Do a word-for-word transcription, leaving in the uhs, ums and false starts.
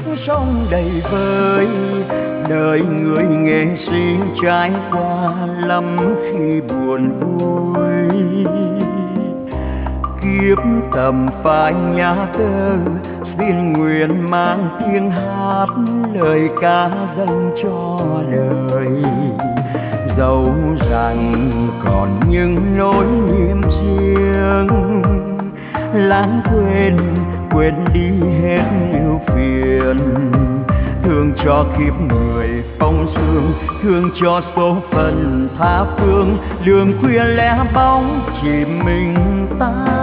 sông đầy vơi. Đời người nghệ sĩ trải qua lắm khi buồn vui. Kiếp tầm phai nhã tơ, xin nguyện mang tiếng hát lời ca dâng cho đời. Dẫu rằng còn những nỗi niềm riêng, lãng quên quên đi hết ưu phiền. Thương cho kiếp người phong sương, thương cho số phận tha phương. Đường khuya lẻ bóng chỉ mình ta,